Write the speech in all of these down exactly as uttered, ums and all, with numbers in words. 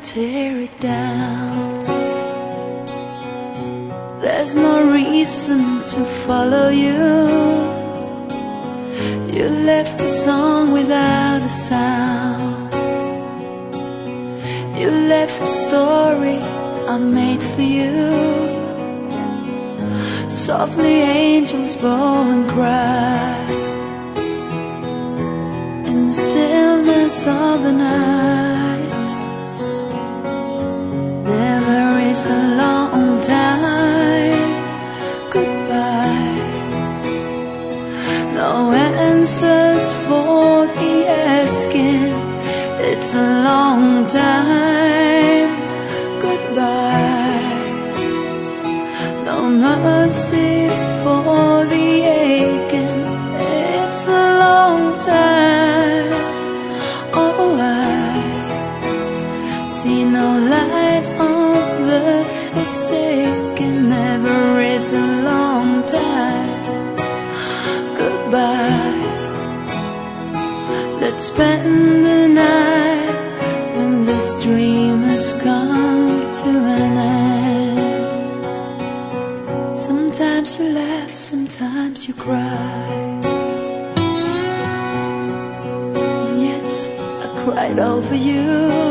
tear it down. There's no reason to follow you. You left the song without a sound. You left the story I made for you. Softly angels bow and cry in the stillness of the night. Never is a long time goodbye. No answers for the asking. It's a long time goodbye. No mercy for the aching. It's a long time. Oh, I see no light on the forsaken. Never is a long time goodbye. Let's spend the night when this dream has come to an end. Sometimes you laugh, sometimes you cry. Yes, I cried over you.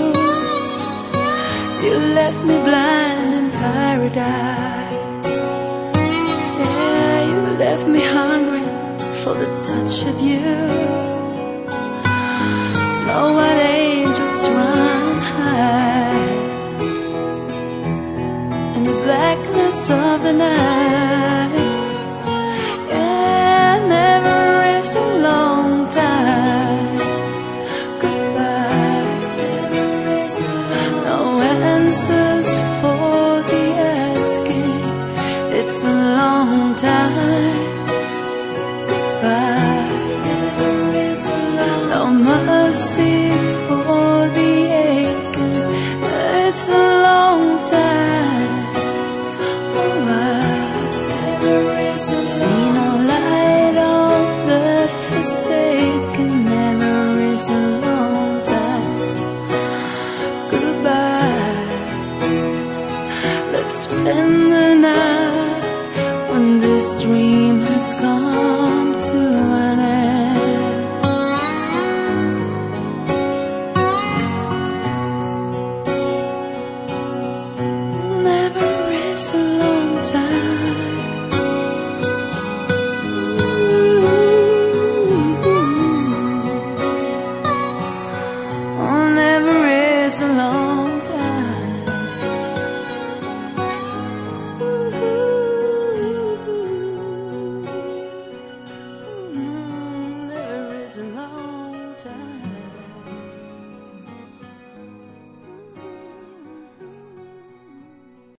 You left me blind in paradise. Yeah, you left me hungry for the touch of you. Snow-white angels run high in the blackness of the night. Yeah, never is a long time goodbye. Never is a long no answers for the asking. It's a long time goodbye. Never is a long no mercy for the aching. It's a long time. Spend the night when this dream has come to an end. Never is a long time. Ooh, oh, never is a long